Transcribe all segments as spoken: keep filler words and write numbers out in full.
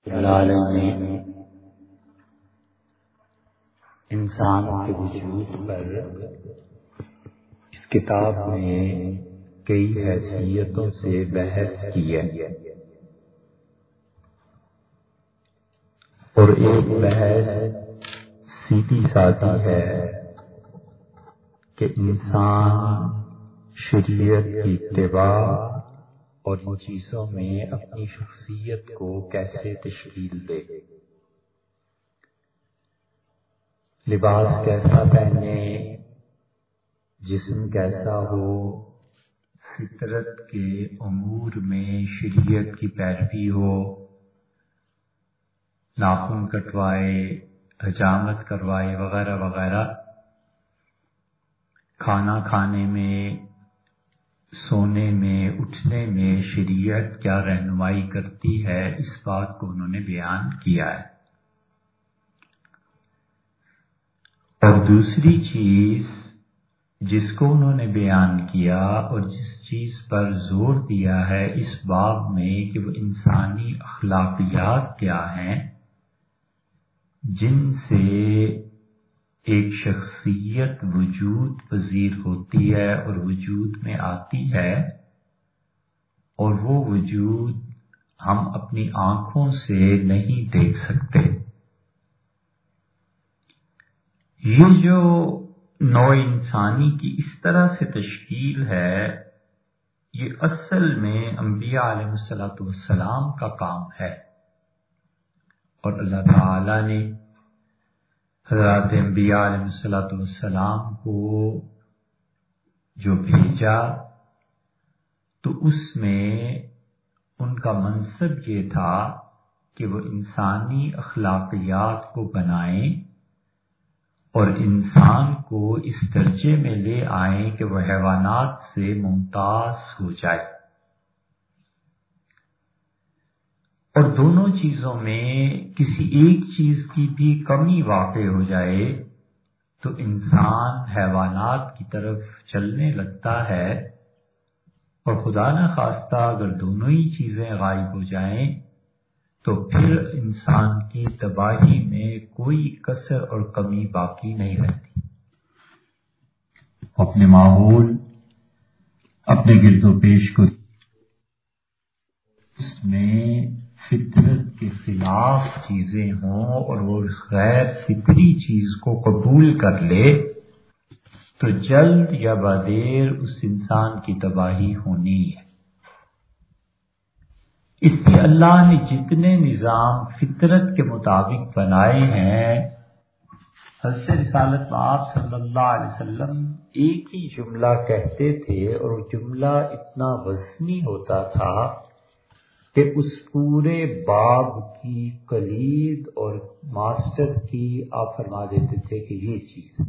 العالمین انسان کے وجود پر اس کتاب میں کئی حیثیتوں سے بحث کی ہے، اور ایک بحث سیدھی سادی ہے کہ انسان شریعت کی اتباع اور ان چیزوں میں اپنی شخصیت کو کیسے تشکیل دے، لباس کیسا پہنے، جسم کیسا ہو، فطرت کے امور میں شریعت کی پیروی ہو، ناخن کٹوائے، حجامت کروائے وغیرہ وغیرہ، کھانا کھانے میں، سونے میں، اٹھنے میں شریعت کیا رہنمائی کرتی ہے، اس بات کو انہوں نے بیان کیا ہے۔ اور دوسری چیز جس کو انہوں نے بیان کیا اور جس چیز پر زور دیا ہے اس باب میں کہ وہ انسانی اخلاقیات کیا ہیں جن سے ایک شخصیت وجود پذیر ہوتی ہے اور وجود میں آتی ہے، اور وہ وجود ہم اپنی آنکھوں سے نہیں دیکھ سکتے۔ یہ جو نوع انسانی کی اس طرح سے تشکیل ہے، یہ اصل میں انبیاء علیہ الصلوۃ والسلام کا کام ہے، اور اللہ تعالی نے حضرات انبیاء علیہ الصلوۃ والسلام کو جو بھیجا تو اس میں ان کا منصب یہ تھا کہ وہ انسانی اخلاقیات کو بنائیں اور انسان کو اس درجے میں لے آئیں کہ وہ حیوانات سے ممتاز ہو جائے، اور دونوں چیزوں میں کسی ایک چیز کی بھی کمی واقع ہو جائے تو انسان حیوانات کی طرف چلنے لگتا ہے، اور خدا نہ خواستہ اگر دونوں ہی چیزیں غائب ہو جائیں تو پھر انسان کی تباہی میں کوئی کسر اور کمی باقی نہیں رہتی۔ اپنے ماحول، اپنے گرد و پیش کو اس میں فطرت کے خلاف چیزیں ہوں اور وہ غیر فطری چیز کو قبول کر لے تو جلد یا بعدیر اس انسان کی تباہی ہونی ہے۔ اس لیے اللہ نے جتنے نظام فطرت کے مطابق بنائے ہیں، حضرت رسالت آپ صلی اللہ علیہ وسلم ایک ہی جملہ کہتے تھے، اور وہ جملہ اتنا وزنی ہوتا تھا کہ اس پورے باب کی کلید اور ماسٹر کی آپ فرما دیتے تھے کہ یہ چیز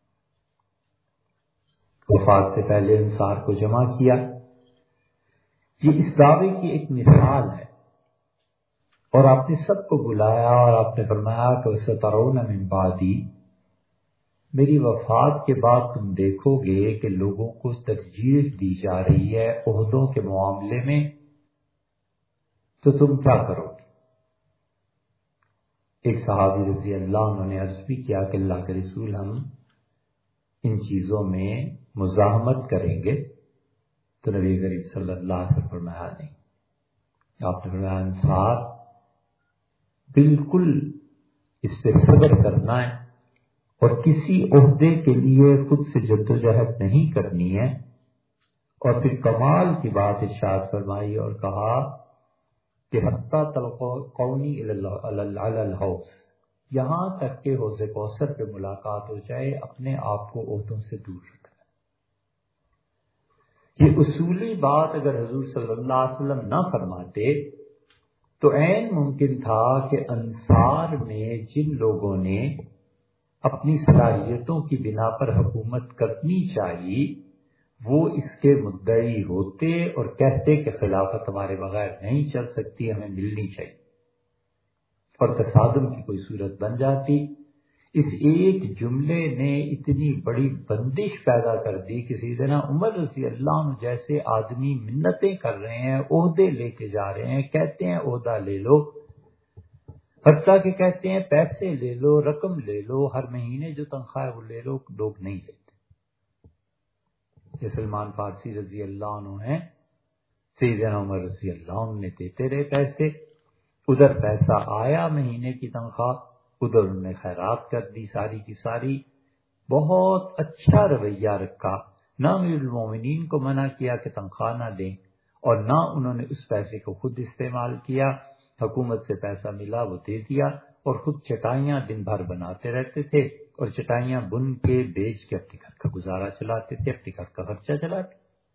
وفات سے پہلے انصار کو جمع کیا۔ یہ اس دعوے کی ایک مثال ہے، اور آپ نے سب کو بلایا اور آپ نے فرمایا کہ وَسَتَرَوْنَ مِن بَعْدِي، میری وفات کے بعد تم دیکھو گے کہ لوگوں کو ترجیح دی جا رہی ہے عہدوں کے معاملے میں، تو تم کیا کرو گے؟ ایک صحابی رضی اللہ عنہ نے عرض بھی کیا کہ اللہ کے رسول، ہم ان چیزوں میں مزاحمت کریں گے، تو نبی کریم صلی اللہ علیہ وسلم فرمایا نہیں۔ آپ نے فرمایا انصار بالکل اس پہ صبر کرنا ہے اور کسی عہدے کے لیے خود سے جدوجہد نہیں کرنی ہے، اور پھر کمال کی بات ارشاد فرمائی اور کہا کہ حتیٰ تلقونی علی الحوض، یہاں تک کہ حوض کوثر پہ ملاقات ہو جائے، اپنے آپ کو عہدوں سے دور رکھنا۔ یہ اصولی بات اگر حضور صلی اللہ علیہ وسلم نہ فرماتے تو عین ممکن تھا کہ انصار میں جن لوگوں نے اپنی صلاحیتوں کی بنا پر حکومت کرنی چاہیے وہ اس کے مدعی ہوتے اور کہتے کہ خلافت ہمارے بغیر نہیں چل سکتی، ہمیں ملنی چاہیے، اور تصادم کی کوئی صورت بن جاتی۔ اس ایک جملے نے اتنی بڑی بندش پیدا کر دی کہ سیدنا عمر رضی اللہ عنہ جیسے آدمی منتیں کر رہے ہیں، عہدے لے کے جا رہے ہیں، کہتے ہیں عہدہ لے لو، حتیٰ کہ کہتے ہیں پیسے لے لو، رقم لے لو، ہر مہینے جو تنخواہ ہے وہ لے لو، لوگ نہیں لیتے۔ یہ سلمان فارسی رضی اللہ عنہ ہیں، سیدنا عمر رضی اللہ عنہ نے دیتے رہے پیسے، ادھر پیسہ آیا مہینے کی تنخواہ، ادھر انہوں نے خیرات کر دی ساری کی ساری۔ بہت اچھا رویہ رکھا، نہ امیر المومنین کو منع کیا کہ تنخواہ نہ دیں، اور نہ انہوں نے اس پیسے کو خود استعمال کیا، حکومت سے پیسہ ملا وہ دے دیا، اور خود چٹائیاں دن بھر بناتے رہتے تھے، اور چٹائیاں بن کے بیچ کے اپنے گھر کا گزارا چلاتے تھے، اپنے گھر کا خرچہ چلاتے۔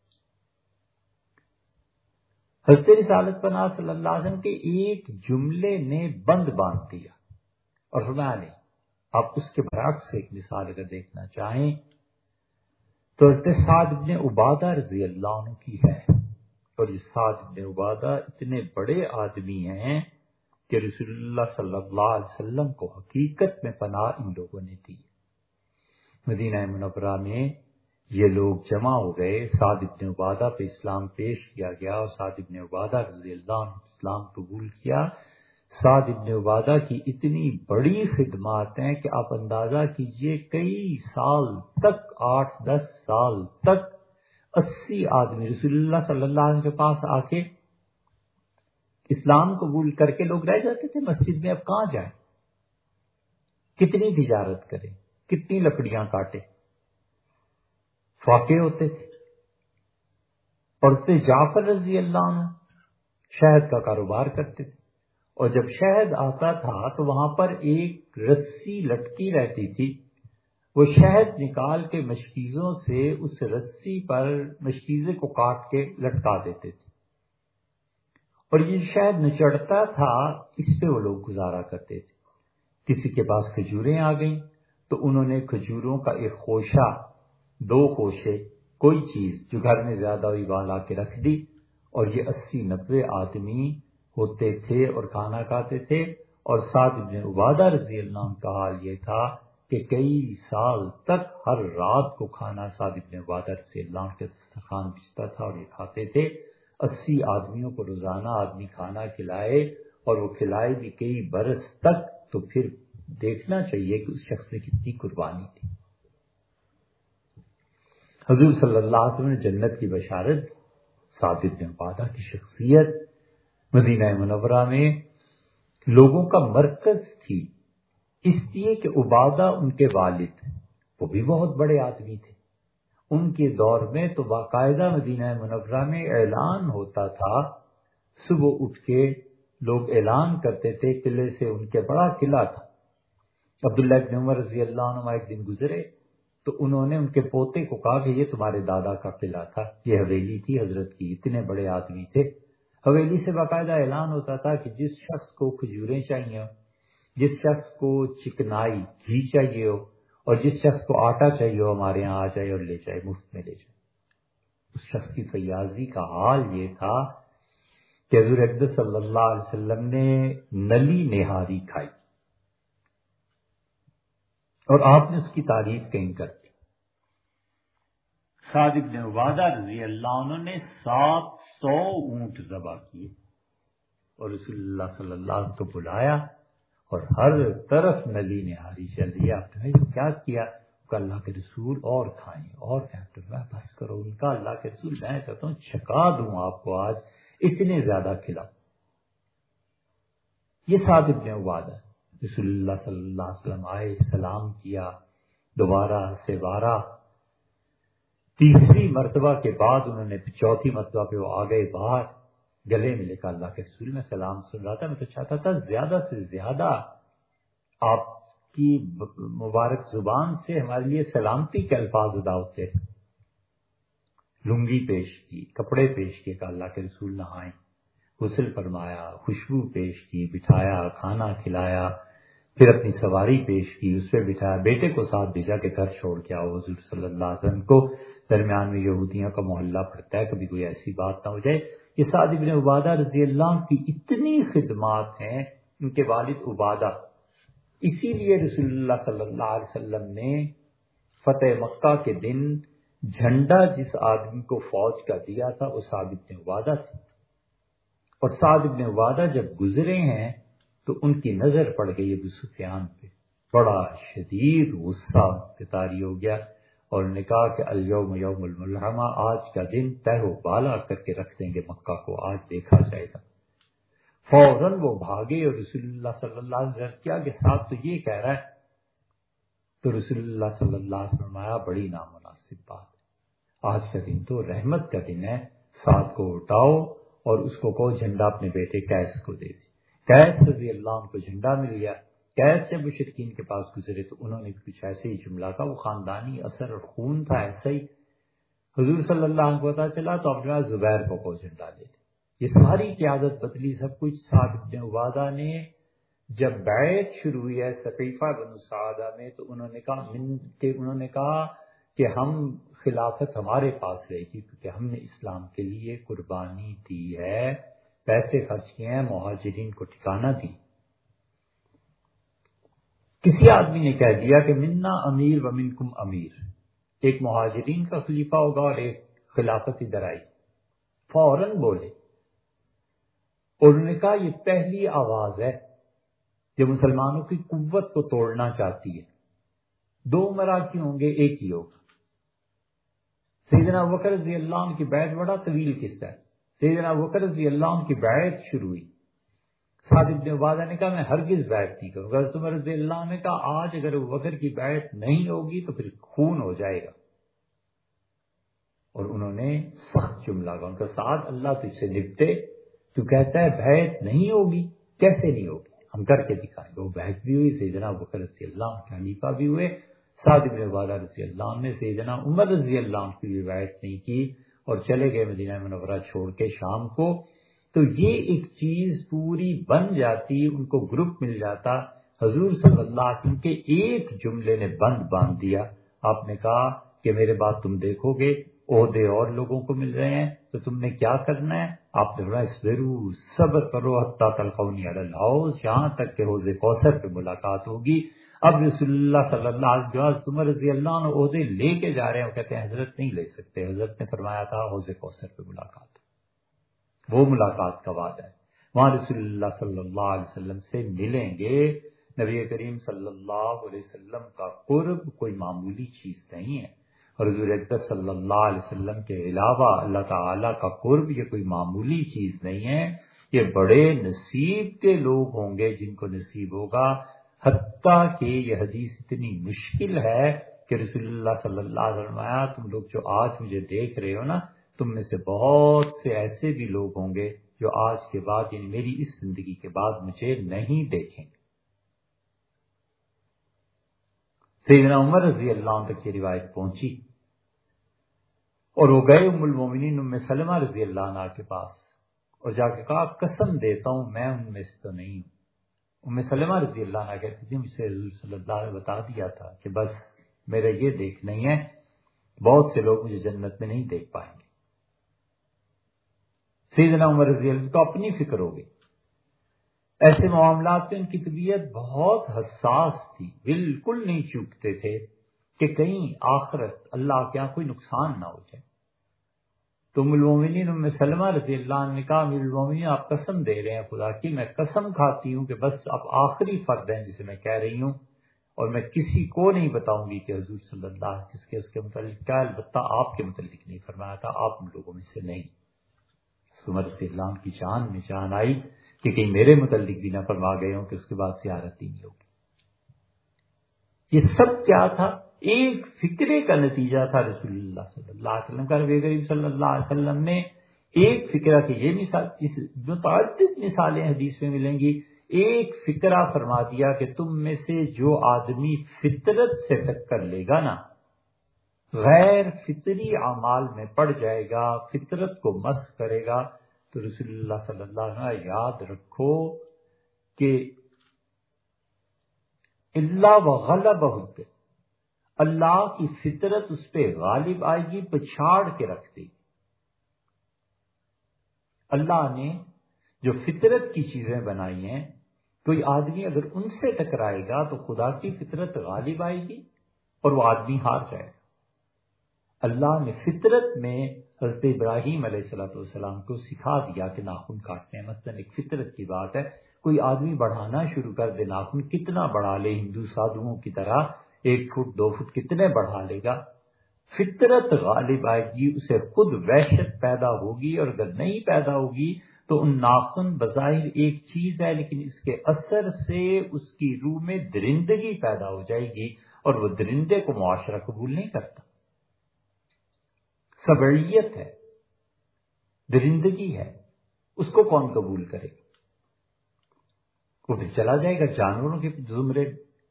حضرت رسالت پناہ صلی اللہ علیہ وسلم کے ایک جملے نے بند باندھ دیا، اور فرمایا نہیں۔ آپ اس کے برعکس ایک مثال اگر دیکھنا چاہیں تو حضرت سعد بن عبادہ رضی اللہ عنہ کی ہے، اور یہ سعد بن عبادہ اتنے بڑے آدمی ہیں کہ رسول اللہ صلی اللہ علیہ وسلم کو حقیقت میں پناہ ان لوگوں نے دی۔ مدینہ منورہ میں یہ لوگ جمع ہو گئے، سعد بن عبادہ پہ اسلام پیش کیا گیا، اور سعد بن عبادہ رضی اللہ عنہ اسلام قبول کیا۔ سعد بن عبادہ کی اتنی بڑی خدمات ہیں کہ آپ اندازہ کیجئے کئی سال تک، آٹھ دس سال تک اسی آدمی رسول اللہ صلی اللہ علیہ وسلم کے پاس آ کے اسلام قبول کر کے لوگ رہ جاتے تھے مسجد میں۔ اب کہاں جائیں، کتنی تجارت کریں، کتنی لکڑیاں کاٹیں، فاقے ہوتے تھے۔ اور اس سے جعفر رضی اللہ عنہ شہد کا کاروبار کرتے تھے، اور جب شہد آتا تھا تو وہاں پر ایک رسی لٹکی رہتی تھی، وہ شہد نکال کے مشکیزوں سے اس رسی پر مشکیزے کو کاٹ کے لٹکا دیتے تھے، اور یہ شہد نچڑتا تھا، اس پہ وہ لوگ گزارا کرتے تھے۔ کسی کے پاس کھجوریں آ گئیں تو انہوں نے کھجوروں کا ایک خوشہ، دو خوشے، کوئی چیز جو گھر میں زیادہ ہوئی وہاں لا کے رکھ دی، اور یہ اسی نبے آدمی ہوتے تھے اور کھانا کھاتے تھے۔ اور سعد بن عبادہ رضی اللہ عنہ کا حال یہ تھا کہ کئی سال تک ہر رات کو کھانا سعد بن عبادہ رضی اللہ عنہ کے دسترخوان بچتا تھا اور یہ کھاتے تھے۔ اسی آدمیوں کو روزانہ آدمی کھانا کھلائے، اور وہ کھلائے بھی کئی برس تک، تو پھر دیکھنا چاہیے کہ اس شخص نے کتنی قربانی دی۔ حضور صلی اللہ علیہ وسلم نے جنت کی بشارت، سعد بن عبادہ کی شخصیت مدینہ منورہ میں لوگوں کا مرکز تھی، اس لیے کہ عبادہ ان کے والد وہ بھی بہت بڑے آدمی تھے۔ ان کے دور میں تو باقاعدہ مدینہ منورہ میں اعلان ہوتا تھا، صبح اٹھ کے لوگ اعلان کرتے تھے قلعے سے، ان کے بڑا قلعہ تھا۔ عبداللہ بن عمر رضی اللہ عنہ ایک دن گزرے تو انہوں نے ان کے پوتے کو کہا کہ یہ تمہارے دادا کا قلعہ تھا، یہ حویلی تھی حضرت کی، اتنے بڑے آدمی تھے۔ حویلی سے باقاعدہ اعلان ہوتا تھا کہ جس شخص کو کھجوریں چاہیے ہو، جس شخص کو چکنائی گھی چاہیے ہو، اور جس شخص کو آٹا چاہیے ہو ہمارے یہاں آ جائے اور لے جائے، مفت میں لے جائے۔ اس شخص کی فیاضی کا حال یہ تھا کہ حضور اقدس صلی اللہ علیہ وسلم نے نلی نہاری کھائی، اور آپ نے اس کی تعریف کہیں کر دی۔ سعد بن عبادہ رضی اللہ عنہ نے سات سو اونٹ ذبح کیے، اور رسول اللہ صلی اللہ علیہ وسلم کو بلایا، اور ہر طرف نلی نہاری چل رہی ہے۔ آپ نے کیا کیا؟ کہ اللہ کے رسول اور کھائیں اور کھائیں۔ بس کرو، ان کا اللہ کے رسول میں چاہتا ہوں چھکا دوں آپ کو، آج اتنے زیادہ کھلا۔ یہ سعد بن عبادہ رسول اللہ صلی اللہ علیہ وسلم آئے، سلام کیا، دوبارہ سے بارہ، تیسری مرتبہ کے بعد انہوں نے چوتھی مرتبہ پہ وہ آ گئے باہر، گلے میں لکھا اللہ کے رسول میں سلام سن رہا تھا، میں تو چاہتا تھا زیادہ سے زیادہ آپ کی مبارک زبان سے ہمارے لیے سلامتی کے الفاظ ادا ہوتے۔ لنگی پیش کی، کپڑے پیش کیے کہ اللہ کے رسول نہائیں، غسل فرمایا، خوشبو پیش کی، بٹھایا، کھانا کھلایا، پھر اپنی سواری پیش کی، اس پہ بٹھایا، بیٹے کو ساتھ بھیجا کہ گھر چھوڑ کے آؤ حضور صلی اللہ علیہ وسلم کو، درمیان میں یہودیوں کا محلہ پڑتا ہے، کبھی کوئی ایسی بات نہ ہو جائے۔ یہ سعد بن عبادہ رضی اللہ عنہ کی اتنی خدمات ہیں، ان کے والد عبادہ، اسی لیے رسول اللہ صلی اللہ علیہ وسلم نے فتح مکہ کے دن جھنڈا جس آدمی کو فوج کا دیا تھا وہ سعد بن عبادہ تھے، اور سعد بن عبادہ جب گزرے ہیں تو ان کی نظر پڑ گئی ابو سفیان پہ، بڑا شدید غصہ پہ طاری ہو گیا، اور نے کہا کہ الیوم یوم الملحمہ، آج کا دن تہ و بالا کر کے رکھ دیں گے مکہ کو، آج دیکھا جائے گا۔ فوراً وہ بھاگے اور رسول اللہ صلی اللہ علیہ وسلم کیا کہ صاحب تو یہ کہہ رہا ہے، تو رسول اللہ صلی اللہ علیہ وسلم فرمایا بڑی نامناسب بات ہے، آج کا دن تو رحمت کا دن ہے، سعد کو اٹھاؤ اور اس کو کہو جھنڈا اپنے بیٹے قیس کو دے دے۔ قیس رضی اللہ عنہ کو جھنڈا مل گیا۔ قیس جب مشرکین کے پاس گزرے تو انہوں نے کچھ ایسے ہی جملہ کا، وہ خاندانی اثر اور خون تھا ایسا ہی، حضور صلی اللہ علیہ وسلم کو پتا چلا تو اپنے پاس زبیر کو کو جھنڈا دے دے۔ یہ ساری قیادت بدلی سب کچھ۔ سعد بن عبادہ نے جب بیعت شروع ہوئی ہے سقیفہ بنو سعادہ میں تو انہوں نے کہا من کہ انہوں نے کہا کہ ہم خلافت ہمارے پاس رہے گی کیونکہ ہم نے اسلام کے لیے قربانی دی ہے، پیسے خرچ کیے ہیں، مہاجرین کو ٹھکانہ دی۔ کسی آدمی نے کہہ دیا کہ منا امیر و منکم امیر، ایک مہاجرین کا خلیفہ ہوگا اور ایک خلافت ادھر آئی، فوراً بولے، اور انہوں نے کہا یہ پہلی آواز ہے جو مسلمانوں کی قوت کو توڑنا چاہتی ہے، دو مرا کیوں ہوں گے، ایک ہی ہوگا۔ سیدنا ابوبکر رضی اللہ عنہ کی بیعت بڑا طویل قصہ ہے۔ سیدنا ابوبکر رضی اللہ عنہ کی بیعت شروع ہوئی، سعد بن عبادہ نے کہا میں ہرگز بیعت نہیں کروں گا۔ حضرت عمر رضی اللہ عنہ نے کہا آج اگر ابوبکر کی بیعت نہیں ہوگی تو پھر خون ہو جائے گا، اور انہوں نے سخت جملہ کہا، ان کا سعد اللہ تجھ سے نپٹے، تو کہتا ہے بیعت نہیں ہوگی، کیسے نہیں ہوگی، ہم کر کے دکھائیں گے۔ وہ بیعت بھی ہوئی، سیدنا ابوبکر رضی اللہ عنہ کے خلیفہ بھی ہوئے، سعد بن عبادہ رضی اللہ عنہ نے سیدنا عمر رضی اللہ عنہ کی بھی بیعت نہیں کی اور چلے گئے مدینہ منورہ چھوڑ کے شام کو۔ تو یہ ایک چیز پوری بن جاتی، ان کو گروپ مل جاتا، حضور صلی اللہ علیہ وسلم کے ایک جملے نے بند باندھ دیا۔ آپ نے کہا کہ میرے بعد تم دیکھو گے عہدے اور لوگوں کو مل رہے ہیں تو تم نے کیا کرنا ہے؟ آپ نے فرمایا اصبروا، صبر کرو حتی تلقونی علی الحوض، یہاں تک کہ حوض کوثر پہ ملاقات ہوگی۔ اب رسول اللہ صلی اللہ علیہ وسلم عمر رضی اللہ عنہ عہدے لے کے جا رہے ہیں، وہ کہتے ہیں حضرت نہیں لے سکتے، حضرت نے فرمایا تھا حوض کوثر پہ ملاقات، وہ ملاقات کا وعدہ ہے، وہاں رسول اللہ صلی اللہ علیہ وسلم سے ملیں گے۔ نبی کریم صلی اللہ علیہ وسلم کا قرب کوئی معمولی چیز نہیں ہے، اور حضور اقدس صلی اللہ علیہ وسلم کے علاوہ اللہ تعالیٰ کا قرب یہ کوئی معمولی چیز نہیں ہے، یہ بڑے نصیب کے لوگ ہوں گے جن کو نصیب ہوگا۔ حتیٰ کہ یہ حدیث اتنی مشکل ہے کہ رسول اللہ صلی اللہ علیہ وسلم آیا تم لوگ جو آج مجھے دیکھ رہے ہو نا، تم میں سے بہت سے ایسے بھی لوگ ہوں گے جو آج کے بعد یعنی میری اس زندگی کے بعد مجھے نہیں دیکھیں گے۔ سیدنا عمر رضی اللہ عنہ تک یہ روایت پہنچی اور وہ گئے ام المومنین ام سلمہ رضی اللہ عنہ کے پاس اور جا کے کہا قسم دیتا ہوں میں ان میں سے تو نہیں ہوں۔ ام سلمہ رضی اللہ عنہ کہتی تھی مجھ سے حضور صلی اللہ علیہ وسلم بتا دیا تھا کہ بس میرا یہ دیکھ نہیں ہے، بہت سے لوگ مجھے جنت میں نہیں دیکھ پائیں گے۔ سیدنا عمر رضی اللہ عنہ کو اپنی فکر ہو گئی، ایسے معاملات میں ان کی طبیعت بہت حساس تھی، بالکل نہیں چوکتے تھے کہ کہیں آخرت اللہ کے یہاں کوئی نقصان نہ ہو جائے۔ تو ام المومنین ام سلمہ رضی اللہ عنہ نے کہا امیر المومنین آپ قسم دے رہے ہیں خدا کی، میں قسم کھاتی ہوں کہ بس اب آخری فرد ہیں جسے میں کہہ رہی ہوں، اور میں کسی کو نہیں بتاؤں گی کہ حضور صلی اللہ علیہ وسلم کس کے اس کے متعلق کیا، البتہ آپ کے متعلق نہیں فرمایا تھا، آپ ان لوگوں میں سے نہیں۔ عمر رضی اللہ عنہ کی جان میں جان آئی کہ کہیں میرے متعلق بھی نہ فرما گئے ہوں کہ اس کے بعد زیارت ہی نہیں ہوگی۔ یہ سب کیا تھا؟ ایک فکرے کا نتیجہ تھا رسول اللہ صلی اللہ علیہ وسلم کا۔ نبی کریم صلی اللہ علیہ وسلم نے ایک فکرہ کی یہ مثال، اس متعدد مثالیں حدیث میں ملیں گی، ایک فکرہ فرما دیا کہ تم میں سے جو آدمی فطرت سے ٹکر لے گا نا، غیر فطری اعمال میں پڑ جائے گا، فطرت کو مسخ کرے گا، تو رسول اللہ صلی اللہ علیہ وسلم یاد رکھو کہ اللہ وغلبہ، اللہ کی فطرت اس پہ غالب آئے گی، پچھاڑ کے رکھ دے گی۔ اللہ نے جو فطرت کی چیزیں بنائی ہیں، کوئی آدمی اگر ان سے ٹکرائے گا تو خدا کی فطرت غالب آئے گی اور وہ آدمی ہار جائے گا۔ اللہ نے فطرت میں حضرت ابراہیم علیہ الصلوۃ والسلام کو سکھا دیا کہ ناخن کاٹنے ہیں، مثلا ایک فطرت کی بات ہے، کوئی آدمی بڑھانا شروع کر دے ناخن، کتنا بڑھا لے، ہندو سادھوؤں کی طرح ایک فٹ دو فٹ کتنے بڑھا لے گا، فطرت غالب آئے گی، اسے خود وحشت پیدا ہوگی، اور اگر نہیں پیدا ہوگی تو ان ناخن بظاہر ایک چیز ہے، لیکن اس کے اثر سے اس کی روح میں درندگی پیدا ہو جائے گی، اور وہ درندے کو معاشرہ قبول نہیں کرتا۔ سبعیت ہے، درندگی ہے، اس کو کون قبول کرے؟ وہ پھر چلا جائے گا جانوروں کے زمرے۔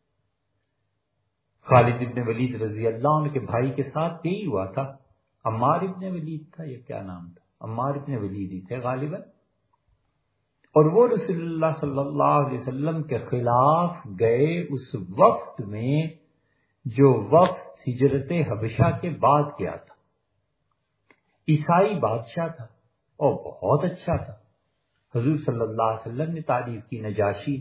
خالد ابن ولید رضی اللہ عنہ کے بھائی کے ساتھ یہی ہوا تھا، عمار ابن ولید تھا، یہ کیا نام تھا، عمار ابن ولید ہی تھے غالباً، اور وہ رسول اللہ صلی اللہ علیہ وسلم کے خلاف گئے اس وقت میں جو وقت ہجرت حبشہ کے بعد کیا تھا۔ عیسائی بادشاہ تھا اور بہت اچھا تھا، حضور صلی اللہ علیہ وسلم نے تعریف کی نجاشی،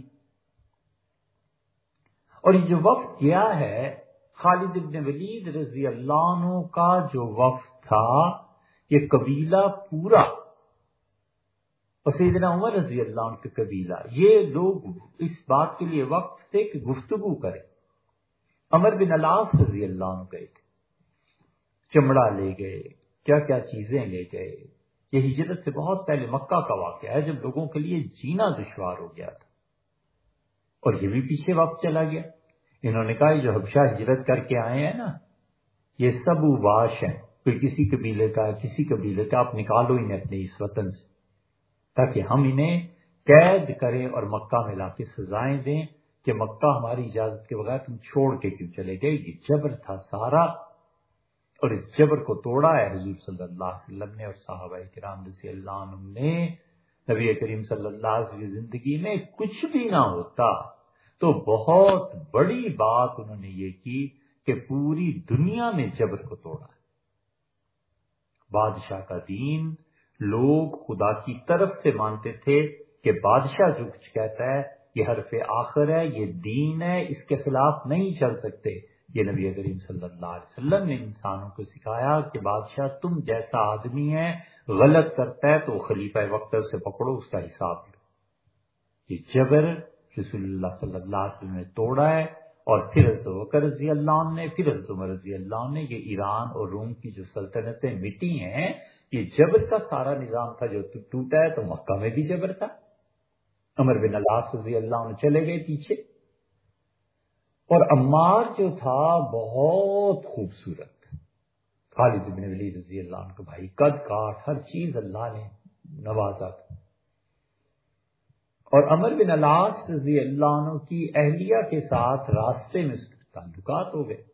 اور یہ جو وقت کیا ہے خالد ابن ولید رضی اللہ عنہ کا جو وقت تھا، یہ قبیلہ پورا اور سیدنا عمر رضی اللہ عنہ کا قبیلہ، یہ لوگ اس بات کے لیے وقف تھے کہ گفتگو کریں۔ عمر بن العاص رضی اللہ عنہ گئے تھے، چمڑا لے گئے، کیا کیا چیزیں لے گئے۔ یہ ہجرت سے بہت پہلے مکہ کا واقعہ ہے، جب لوگوں کے لیے جینا دشوار ہو گیا تھا، اور یہ بھی پیچھے وقت چلا گیا۔ انہوں نے کہا یہ جو حبشہ ہجرت کر کے آئے ہیں نا، یہ سب اوباش ہیں، کوئی کسی قبیلے کا کسی قبیلے کا، آپ نکالو انہیں اپنے اس وطن سے، تاکہ ہم انہیں قید کریں اور مکہ میں لا کے سزائیں دیں کہ مکہ ہماری اجازت کے بغیر تم چھوڑ کے کیوں چلے گئے۔ یہ جبر تھا سارا، اور اس جبر کو توڑا ہے حضور صلی اللہ علیہ وسلم نے اور صحابہ کرام رضی اللہ عنہم نے۔ نبی کریم صلی اللہ علیہ وسلم کی زندگی میں کچھ بھی نہ ہوتا تو بہت بڑی بات انہوں نے یہ کی کہ پوری دنیا میں جبر کو توڑا ہے۔ بادشاہ کا دین لوگ خدا کی طرف سے مانتے تھے کہ بادشاہ جو کچھ کہتا ہے یہ حرف آخر ہے، یہ دین ہے، اس کے خلاف نہیں چل سکتے۔ یہ نبی کریم صلی اللہ علیہ وسلم نے انسانوں کو سکھایا کہ بادشاہ تم جیسا آدمی ہے، غلط کرتا ہے تو خلیفہ وقت سے پکڑو، اس کا حساب لو۔ یہ جبر رسول اللہ صلی اللہ علیہ وسلم نے توڑا ہے، اور پھر حضرت بکر رضی اللہ عنہ نے، پھر حضرت عمر رضی اللہ عنہ نے، یہ ایران اور روم کی جو سلطنتیں مٹی ہیں، یہ جبر کا سارا نظام تھا جو ٹوٹا ہے۔ تو مکہ میں بھی جبر تھا، عمر بن العاص رضی اللہ عنہ چلے گئے پیچھے، اور عمار جو تھا بہت خوبصورت، خالد بن ولید رضی اللہ عنہ کا بھائی، قد کاٹ ہر چیز اللہ نے نوازا تھا، اور عمر بن العاص رضی اللہ عنہ کی اہلیہ کے ساتھ راستے میں اس کے تعلقات ہو گئے،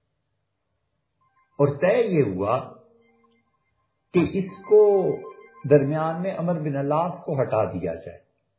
اور طے یہ ہوا کہ اس کو درمیان میں عمر بن العاص کو ہٹا دیا جائے۔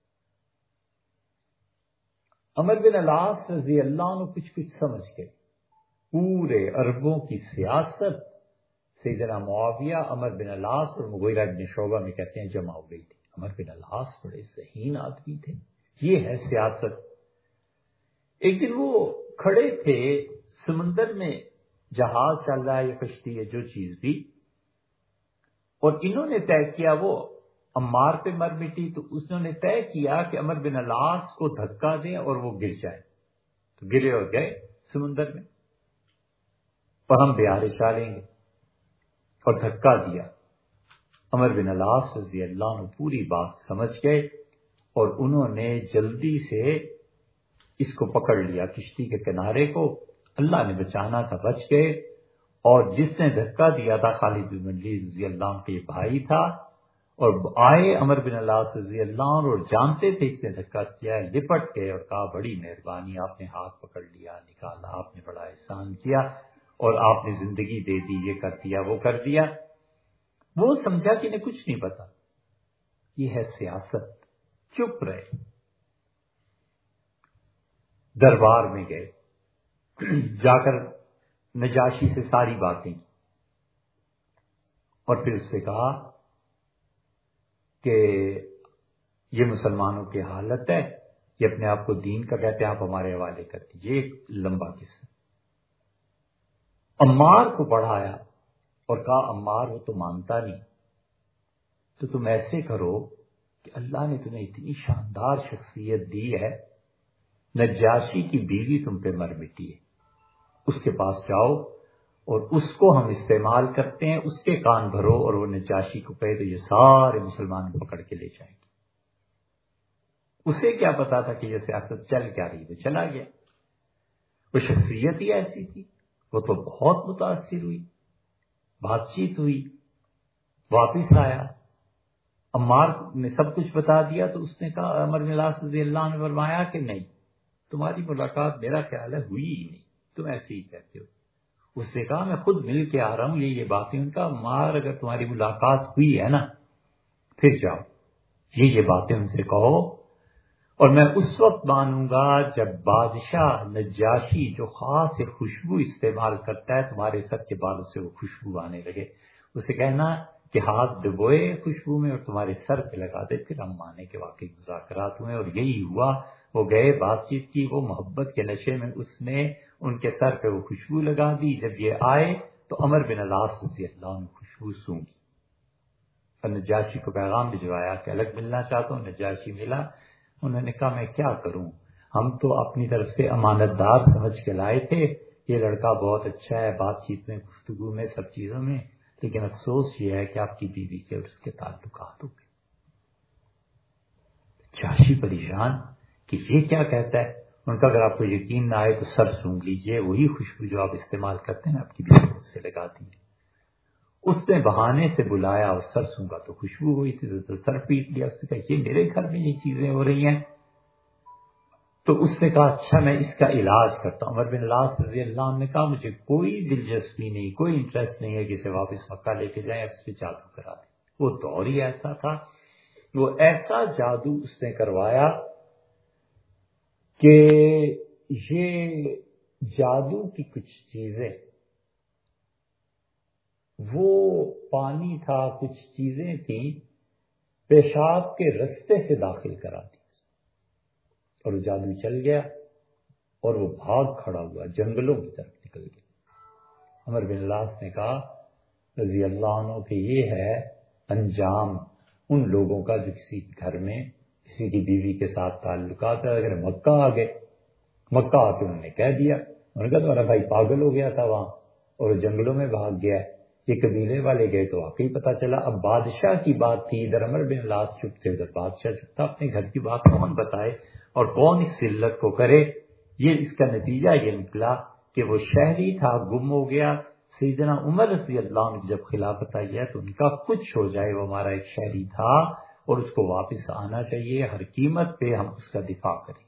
عمر بن العاص رضی اللہ عنہ کچھ کچھ سمجھ گئے، پورے عربوں کی سیاست سیدنا معاویہ، عمر بن العاص اور مغیرہ بن شعبہ میں کہتے ہیں جمع ہو گئی تھی۔ عمر بن العاص بڑے ذہین آدمی تھے، یہ ہے سیاست۔ ایک دن وہ کھڑے تھے سمندر میں، جہاز چل رہا ہے یا کشتی ہے جو چیز بھی، اور انہوں نے طے کیا، وہ عمار پہ مر مٹی، تو انہوں نے طے کیا کہ عمر بن العاص کو دھکا دیں اور وہ گر جائے، تو گرے اور گئے سمندر میں، اور ہم بہارے چالیں گے، اور دھکا دیا۔ عمر بن العاص رضی اللہ عنہ پوری بات سمجھ گئے، اور انہوں نے جلدی سے اس کو پکڑ لیا کشتی کے کنارے کو، اللہ نے بچانا تھا، بچ گئے۔ اور جس نے دھکا دیا تھا خالد بن ولید رضی اللہ عنہ کے بھائی تھا، اور آئے عمر بن العاص رضی اللہ عنہ اور جانتے تھے اس نے دھکا کیا ہے، لپٹ گئے اور کہا بڑی مہربانی، آپ نے ہاتھ پکڑ لیا، نکالا، آپ نے بڑا احسان کیا، اور آپ نے زندگی دے دی، یہ کر دیا وہ کر دیا۔ وہ سمجھا کہ انہیں کچھ نہیں پتا، یہ ہے سیاست، چپ رہے۔ دربار میں گئے، جا کر نجاشی سے ساری باتیں کی، اور پھر اس سے کہا کہ یہ مسلمانوں کی حالت ہے، یہ اپنے آپ کو دین کا کہتے ہیں، آپ ہمارے حوالے کر دیجیے۔ ایک لمبا قصہ۔ عمار کو پڑھایا اور کہا عمار وہ تو مانتا نہیں، تو تم ایسے کرو کہ اللہ نے تمہیں اتنی شاندار شخصیت دی ہے، نجاشی کی بیوی تم پہ مر مٹی ہے، اس کے پاس جاؤ اور اس کو ہم استعمال کرتے ہیں، اس کے کان بھرو اور وہ نجاشی کو کہے تو یہ سارے مسلمان پکڑ کے لے جائیں گے۔ اسے کیا پتا تھا کہ یہ سیاست چل کیا رہی، وہ چلا گیا، وہ شخصیت ہی ایسی تھی۔ وہ تو بہت متاثر ہوئی، بات چیت ہوئی، واپس آیا، عمار نے سب کچھ بتا دیا تو اس نے کہا، عمر بن العاص رضی اللہ عنہ نے فرمایا کہ نہیں، تمہاری ملاقات میرا خیال ہے ہوئی ہی نہیں، تم ایسے ہی کہتے ہو۔ اس نے کہا میں خود مل کے آ رہا ہوں، یہ یہ باتیں، ان کا عمار اگر تمہاری ملاقات ہوئی ہے نا پھر جاؤ، یہ یہ باتیں ان سے کہو، اور میں اس وقت مانوں گا جب بادشاہ نجاشی جو خاص خوشبو استعمال کرتا ہے تمہارے سر کے بالوں سے وہ خوشبو آنے لگے، اسے کہنا کہ ہاتھ ڈبوئے خوشبو میں اور تمہارے سر پہ لگا دے، پھر ہم مانے کہ واقعی مذاکرات ہوئے۔ اور یہی ہوا، وہ گئے، بات چیت کی، وہ محبت کے نشے میں اس نے ان کے سر پہ وہ خوشبو لگا دی۔ جب یہ آئے تو عمر بن العاص رضی اللہ عنہ خوشبو سونگی اور نجاشی کو پیغام بھجوایا کہ الگ ملنا چاہتا ہوں۔ نجاشی ملا، انہوں نے کہا میں کیا کروں، ہم تو اپنی طرف سے امانت دار سمجھ کے لائے تھے، یہ لڑکا بہت اچھا ہے بات چیت میں، گفتگو میں، سب چیزوں میں، لیکن افسوس یہ ہے کہ آپ کی بیوی کے اور اس کے تعلقات ہو گئے۔ نجاشی پریشان کہ یہ کیا کہتا ہے، ان کا اگر آپ کو یقین نہ آئے تو سر سونگ لیجئے، وہی خوشبو جو آپ استعمال کرتے ہیں آپ کی بیوی سے لگاتی ہے۔ اس نے بہانے سے بلایا اور سر سونگا تو خوشبو ہوئی تھی، تو سر پیٹ لیا، اس نے کہا یہ میرے گھر میں یہ چیزیں ہو رہی ہیں۔ تو اس نے کہا اچھا میں اس کا علاج کرتا ہوں۔ عمر بن العاص رضی اللہ عنہ نے کہا مجھے کوئی دلچسپی نہیں، کوئی انٹرسٹ نہیں ہے کہ اسے واپس مکہ لے کے جائیں، اس پہ جادو کرا دیں۔ وہ دور ہی ایسا تھا، وہ ایسا جادو اس نے کروایا کہ یہ جادو کی کچھ چیزیں، وہ پانی تھا، کچھ چیزیں تھیں، پیشاب کے رستے سے داخل کرا دی اور وہ جادو چل گیا اور وہ بھاگ کھڑا ہوا، جنگلوں کی طرف نکل گیا۔ عمر بن العاص نے کہا رضی اللہ عنہ کہ یہ ہے انجام ان لوگوں کا جو کسی گھر میں کسی کی بیوی کے ساتھ تعلقات ہے۔ اگر مکہ آ گئے، مکہ آ کے انہوں نے کہہ دیا، انہوں نے کہا تمہارا بھائی پاگل ہو گیا تھا وہاں اور جنگلوں میں بھاگ گیا ہے۔ یہ قبیلے والے گئے تو واقعی پتہ چلا۔ اب بادشاہ کی بات تھی، ادھر عمر بن العاص چپ تھے، ادھر بادشاہ چپ تھا، اپنے گھر کی بات کون بتائے اور کون اس ذلت کو کرے۔ یہ اس کا نتیجہ یہ نکلا کہ وہ شہری تھا، گم ہو گیا۔ سیدنا عمر رضی اللہ عنہ جب خلافت آئی ہے تو ان کا کچھ ہو جائے، وہ ہمارا ایک شہری تھا اور اس کو واپس آنا چاہیے، ہر قیمت پہ ہم اس کا دفاع کریں۔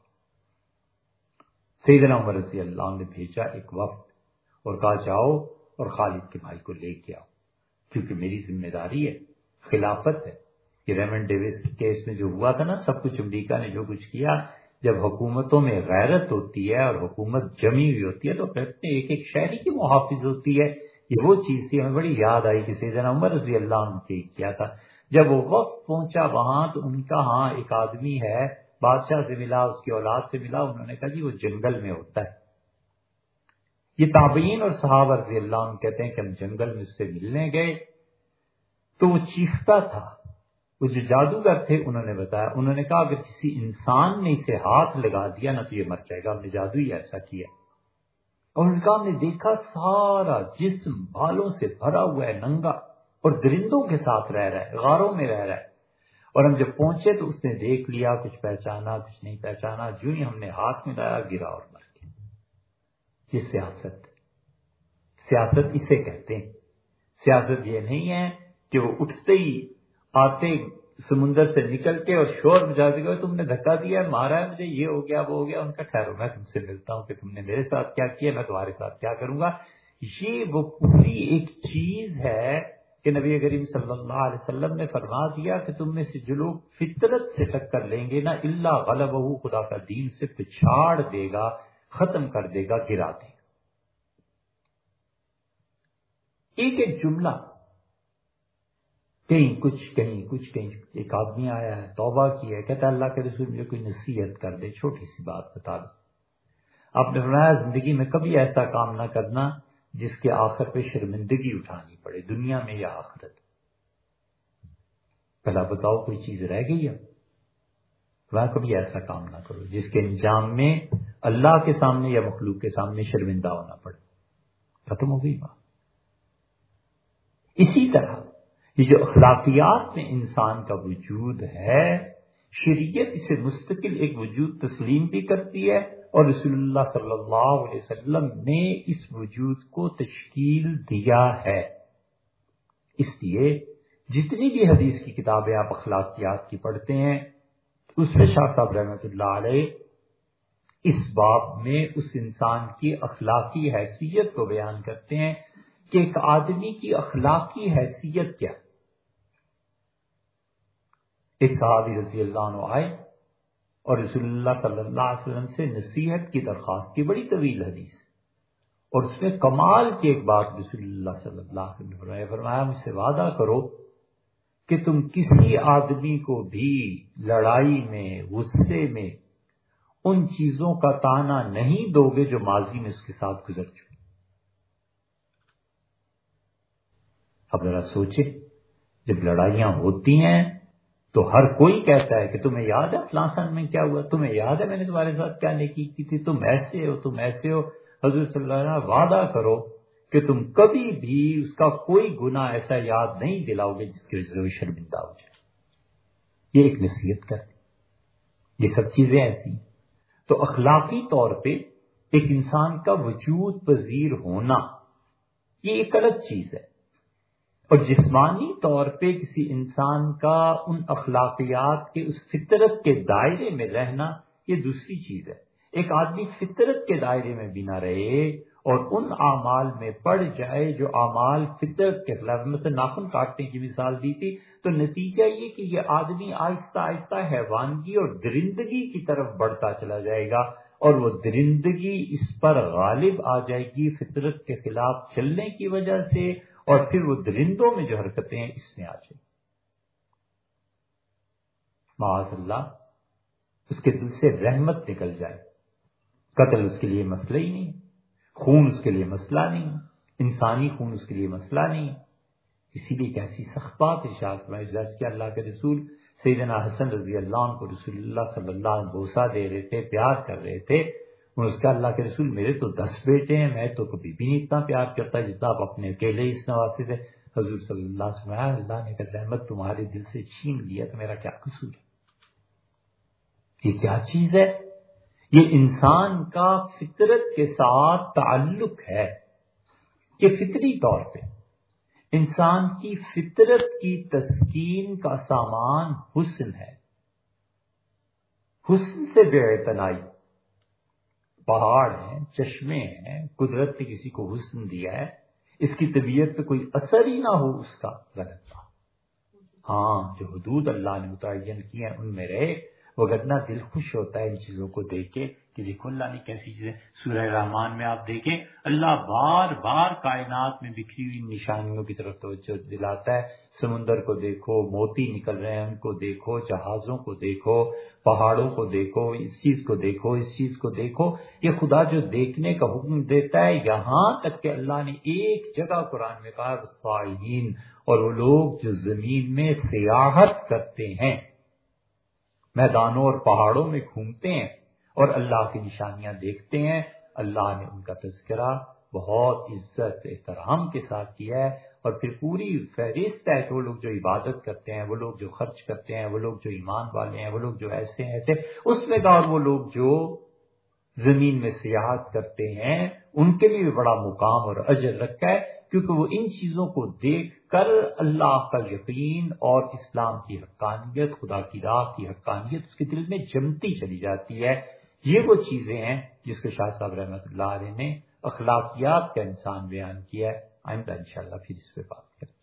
سیدنا عمر رضی اللہ عنہ نے بھیجا ایک وفد اور کہا جاؤ اور خالد کے بھائی کو لے کے آؤ، کیونکہ میری ذمہ داری ہے، خلافت ہے۔ یہ ریمنڈ ڈیوس کیس میں جو ہوا تھا نا، سب کچھ امریکہ نے جو کچھ کیا، جب حکومتوں میں غیرت ہوتی ہے اور حکومت جمی ہوئی ہوتی ہے تو اپنے ایک ایک شہری کی محافظ ہوتی ہے۔ یہ وہ چیز تھی، ہمیں بڑی یاد آئی کہ سیدنا عمر رضی اللہ عنہ نے کیا تھا۔ جب وہ وقت پہنچا وہاں تو ان کا ہاں ایک آدمی ہے، بادشاہ سے ملا، اس کی اولاد سے ملا، انہوں نے کہا جی وہ جنگل میں ہوتا ہے۔ یہ تابعین اور صحابہ رضی اللہ عنہ کہتے ہیں کہ ہم جنگل میں اس سے ملنے گئے تو وہ چیختا تھا۔ وہ جو جادوگر تھے انہوں نے بتایا، انہوں نے کہا اگر کسی انسان نے اسے ہاتھ لگا دیا نا تو یہ مر جائے گا، ہم نے جادو ہی ایسا کیا۔ اور ان کا ہم نے دیکھا سارا جسم بالوں سے بھرا ہوا ہے، ننگا، اور درندوں کے ساتھ رہ رہا ہے، غاروں میں رہ رہا ہے۔ اور ہم جب پہنچے تو اس نے دیکھ لیا، کچھ پہچانا کچھ نہیں پہچانا، جو ہی ہم نے ہاتھ میں لایا گرا اور مر گیا۔ یہ سیاست، سیاست اسے کہتے ہیں۔ سیاست یہ نہیں ہے کہ وہ اٹھتے ہی آتے سمندر سے نکل کے اور شور بجاتے گئے تم نے دھکا دیا ہے، مارا ہے مجھے، یہ ہو گیا وہ ہو گیا۔ ان کا ٹھہرو میں تم سے ملتا ہوں کہ تم نے میرے ساتھ کیا کیا، میں تمہارے ساتھ کیا کروں گا۔ یہ وہ پوری ایک چیز ہے کہ نبی کریم صلی اللہ علیہ وسلم نے فرما دیا کہ تم میں سے جو لوگ فطرت سے ٹکر لیں گے نا، الا غلبہ، خدا کا دین سے پچھاڑ دے گا، ختم کر دے گا، گرا دے گا۔ ایک ایک جملہ، کہیں کچھ کہیں کچھ کہیں۔ ایک آدمی آیا ہے، توبہ کی ہے، کہتا ہے اللہ کے رسول مجھے کوئی نصیحت کر دے، چھوٹی سی بات بتا دو۔ آپ نے فرمایا زندگی میں کبھی ایسا کام نہ کرنا جس کے آخر پہ شرمندگی اٹھانی پڑے، دنیا میں یا آخرت۔ بھلا بتاؤ کوئی چیز رہ گئی ہے؟ وہ کبھی ایسا کام نہ کرو جس کے انجام میں اللہ کے سامنے یا مخلوق کے سامنے شرمندہ ہونا پڑے. ختم ہو گئی بات. اسی طرح یہ جو اخلاقیات میں انسان کا وجود ہے، شریعت اسے مستقل ایک وجود تسلیم بھی کرتی ہے، اور رسول اللہ صلی اللہ علیہ وسلم نے اس وجود کو تشکیل دیا ہے. اس لیے جتنی بھی حدیث کی کتابیں آپ اخلاقیات کی پڑھتے ہیں، اس میں شاہ صاحب رحمۃ اللہ علیہ اس باب میں اس انسان کی اخلاقی حیثیت کو بیان کرتے ہیں کہ ایک آدمی کی اخلاقی حیثیت کیا. ایک صحابی رضی اللہ عنہ آئے اور رسول اللہ صلی اللہ علیہ وسلم سے نصیحت کی درخواست کی، بڑی طویل حدیث، اور اس میں کمال کی ایک بات رسول اللہ صلی اللہ علیہ وسلم نے فرمایا، مجھ سے وعدہ کرو کہ تم کسی آدمی کو بھی لڑائی میں، غصے میں ان چیزوں کا تانا نہیں دو گے جو ماضی میں اس کے ساتھ گزر چکی. اب ذرا سوچیں، جب لڑائیاں ہوتی ہیں تو ہر کوئی کہتا ہے کہ تمہیں یاد ہے فلاں سن میں کیا ہوا، تمہیں یاد ہے میں نے تمہارے ساتھ کیا نیکی کی تھی، تم ایسے ہو تم ایسے ہو. حضرت صلی اللہ علیہ وسلم وعدہ کرو کہ تم کبھی بھی اس کا کوئی گناہ ایسا یاد نہیں دلاؤ گے جس کی وجہ سے وہ شرمندہ ہو جائے. یہ ایک نصیحت کرتے، یہ سب چیزیں ایسی ہیں. تو اخلاقی طور پہ ایک انسان کا وجود پذیر ہونا یہ ایک الگ چیز ہے، اور جسمانی طور پہ کسی انسان کا ان اخلاقیات کے اس فطرت کے دائرے میں رہنا یہ دوسری چیز ہے. ایک آدمی فطرت کے دائرے میں بھی نہ رہے اور ان اعمال میں پڑ جائے جو اعمال فطرت کے خلاف، مثلا ناخن کاٹنے کی مثال دی تھی، تو نتیجہ یہ کہ یہ آدمی آہستہ آہستہ حیوانگی اور درندگی کی طرف بڑھتا چلا جائے گا، اور وہ درندگی اس پر غالب آ جائے گی فطرت کے خلاف چلنے کی وجہ سے، اور پھر وہ درندوں میں جو حرکتیں ہیں اس میں آ جائے. معاذ اللہ اس کے دل سے رحمت نکل جائے. قتل اس کے لیے مسئلہ ہی نہیں، خون اس کے لیے مسئلہ نہیں، انسانی خون اس کے لیے مسئلہ نہیں. اسی لیے کیسی سخت بات ارشاد فرمائی، جیسے کہ اللہ کے رسول سیدنا حسن رضی اللہ عنہ کو رسول اللہ صلی اللہ علیہ وسلم بوسہ دے رہے تھے، پیار کر رہے تھے. اس کا اللہ کے رسول میرے تو دس بیٹے ہیں، میں تو کبھی بھی نہیں اتنا پیار کرتا جتنا آپ اپنے اکیلے اس نواسے تھے. حضور صلی اللہ علیہ وسلم، اللہ نے اگر رحمت تمہارے دل سے چھین لیا تو میرا کیا قصور ہے؟ یہ کیا چیز ہے؟ یہ انسان کا فطرت کے ساتھ تعلق ہے. یہ فطری طور پہ انسان کی فطرت کی تسکین کا سامان حسن ہے. حسن سے بے اعتنائی، پہاڑ ہیں، چشمے ہیں، قدرت نے کسی کو حسن دیا ہے، اس کی طبیعت پہ کوئی اثر ہی نہ ہو اس کا غلط بات. ہاں جو حدود اللہ نے متعین کی ہیں ان میں رہے، وگرنہ دل خوش ہوتا ہے ان چیزوں کو دیکھ کے کہ دیکھو اللہ نے کیسی چیزیں. سورہ رحمان میں آپ دیکھیں اللہ بار بار کائنات میں بکھری ہوئی نشانیوں کی طرف توجہ دلاتا ہے. سمندر کو دیکھو، موتی نکل رہے ہیں ان کو دیکھو، جہازوں کو دیکھو، پہاڑوں کو دیکھو، اس چیز کو دیکھو، اس چیز کو دیکھو. یہ خدا جو دیکھنے کا حکم دیتا ہے، یہاں تک کہ اللہ نے ایک جگہ قرآن میں کہا والصائحین، اور وہ لوگ جو زمین میں سیاحت کرتے ہیں، میدانوں اور پہاڑوں میں گھومتے ہیں اور اللہ کی نشانیاں دیکھتے ہیں، اللہ نے ان کا تذکرہ بہت عزت احترام کے ساتھ کیا ہے. اور پھر پوری فہرست ہے کہ وہ لوگ جو عبادت کرتے ہیں، وہ لوگ جو خرچ کرتے ہیں، وہ لوگ جو ایمان والے ہیں، وہ لوگ جو ایسے ہیں ایسے، اس میں اور وہ لوگ جو زمین میں سیاحت کرتے ہیں ان کے لیے بھی بڑا مقام اور اجر رکھا ہے، کیونکہ وہ ان چیزوں کو دیکھ کر اللہ کا یقین اور اسلام کی حقانیت، خدا کی راہ کی حقانیت اس کے دل میں جمتی چلی جاتی ہے. یہ وہ چیزیں ہیں جس کو شاہ صاحب رحمۃ اللہ علیہ نے اخلاقیات کا انسان بیان کیا ہے. آئندہ انشاءاللہ پھر اس پہ بات کریں.